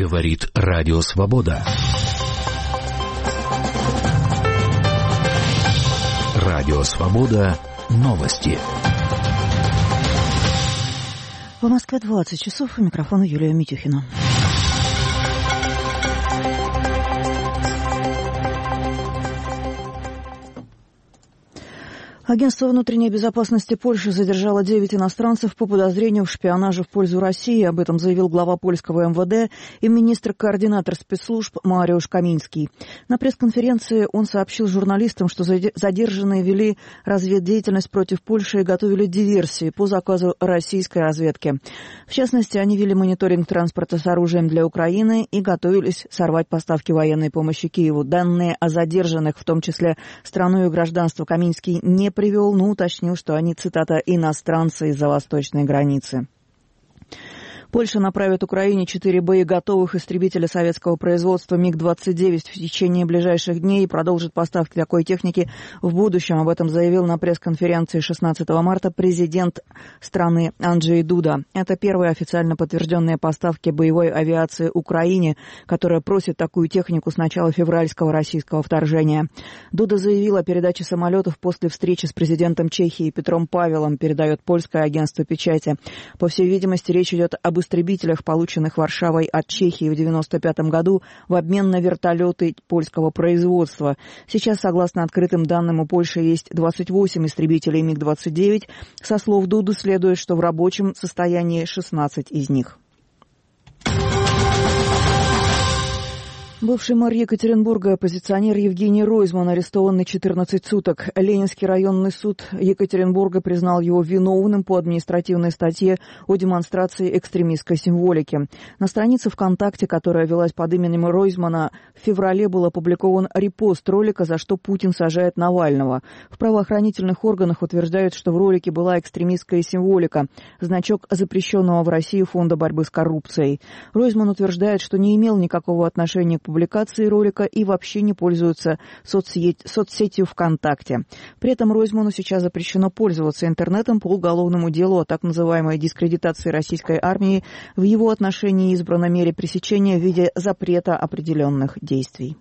Говорит Радио Свобода. Радио Свобода. Новости. В Москве 20 часов. У микрофона Юлия Митюхина. Агентство внутренней безопасности Польши задержало 9 иностранцев по подозрению в шпионаже в пользу России. Об этом заявил глава польского МВД и министр-координатор спецслужб Мариуш Каминский. На пресс-конференции он сообщил журналистам, что задержанные вели разведдеятельность против Польши и готовили диверсии по заказу российской разведки. В частности, они вели мониторинг транспорта с оружием для Украины и готовились сорвать поставки военной помощи Киеву. Данные о задержанных, в том числе страну и гражданство, Каминский не привел, но уточнил, что они, цитата, «иностранцы из-за восточной границы». Польша направит Украине 4 боеготовых истребителя советского производства МиГ-29 в течение ближайших дней и продолжит поставки такой техники в будущем. Об этом заявил на пресс-конференции 16 марта президент страны Анджей Дуда. Это первые официально подтвержденные поставки боевой авиации Украине, которая просит такую технику с начала февральского российского вторжения. Дуда заявил о передаче самолетов после встречи с президентом Чехии Петром Павелом, передает польское агентство печати. По всей видимости, речь идет об истребителях, полученных Варшавой от Чехии в 1995 году в обмен на вертолеты польского производства. Сейчас, согласно открытым данным, у Польши есть 28 истребителей МиГ-29. Со слов Дуды следует, что в рабочем состоянии 16 из них. Бывший мэр Екатеринбурга, оппозиционер Евгений Ройзман, арестованный 14 суток. Ленинский районный суд Екатеринбурга признал его виновным по административной статье о демонстрации экстремистской символики. На странице ВКонтакте, которая велась под именем Ройзмана, в феврале был опубликован репост ролика «За что Путин сажает Навального». В правоохранительных органах утверждают, что в ролике была экстремистская символика, значок запрещенного в России фонда борьбы с коррупцией. Ройзман утверждает, что не имел никакого отношения к публикации ролика и вообще не пользуются соцсетью ВКонтакте. При этом Ройзману сейчас запрещено пользоваться интернетом по уголовному делу о так называемой дискредитации российской армии. В его отношении избрана мере пресечения в виде запрета определенных действий.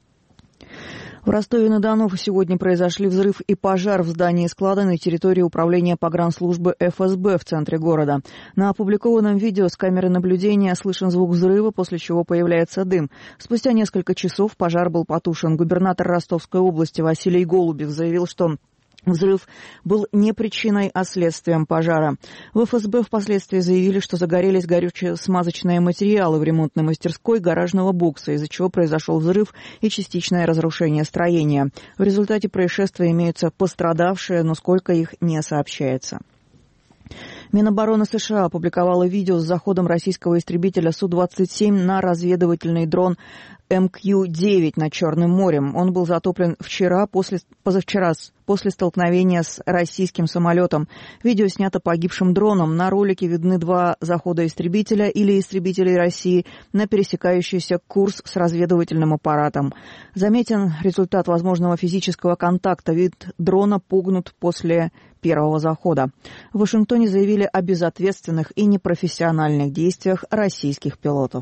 В Ростове-на-Дону сегодня произошли взрыв и пожар в здании склада на территории управления погранслужбы ФСБ в центре города. На опубликованном видео с камеры наблюдения слышен звук взрыва, после чего появляется дым. Спустя несколько часов пожар был потушен. Губернатор Ростовской области Василий Голубев заявил, что взрыв был не причиной, а следствием пожара. В ФСБ впоследствии заявили, что загорелись горюче-смазочные материалы в ремонтной мастерской гаражного бокса, из-за чего произошел взрыв и частичное разрушение строения. В результате происшествия имеются пострадавшие, но сколько их не сообщается. Минобороны США опубликовало видео с заходом российского истребителя Су-27 на разведывательный дрон МК-9 над Черным морем. Он был затоплен позавчера после столкновения с российским самолетом. Видео снято погибшим дроном. На ролике видны 2 захода истребителя или истребителей России на пересекающийся курс с разведывательным аппаратом. Заметен результат возможного физического контакта. Вид дрона погнут после первого захода. В Вашингтоне заявили о безответственных и непрофессиональных действиях российских пилотов.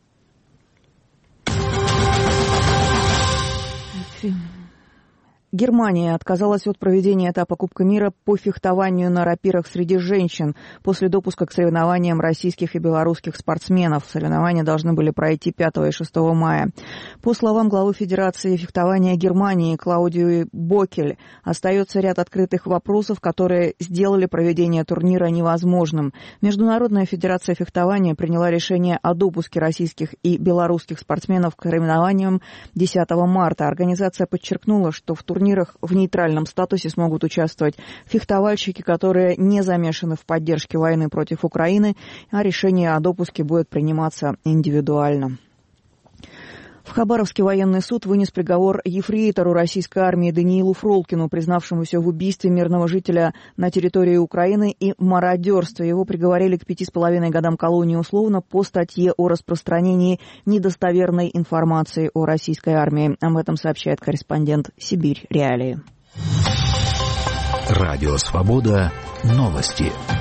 Германия отказалась от проведения этапа Кубка мира по фехтованию на рапирах среди женщин после допуска к соревнованиям российских и белорусских спортсменов. Соревнования должны были пройти 5 и 6 мая. По словам главы Федерации фехтования Германии Клаудии Бокель, остается ряд открытых вопросов, которые сделали проведение турнира невозможным. Международная федерация фехтования приняла решение о допуске российских и белорусских спортсменов к соревнованиям 10 марта. Организация подчеркнула, что в турнирах в нейтральном статусе смогут участвовать фехтовальщики, которые не замешаны в поддержке войны против Украины, а решение о допуске будет приниматься индивидуально. В Хабаровске военный суд вынес приговор ефрейтору российской армии Даниилу Фролкину, признавшемуся в убийстве мирного жителя на территории Украины и мародерстве. Его приговорили к 5,5 годам колонии условно по статье о распространении недостоверной информации о российской армии. Об этом сообщает корреспондент «Сибирь. Реалии». Радио Свобода. Новости.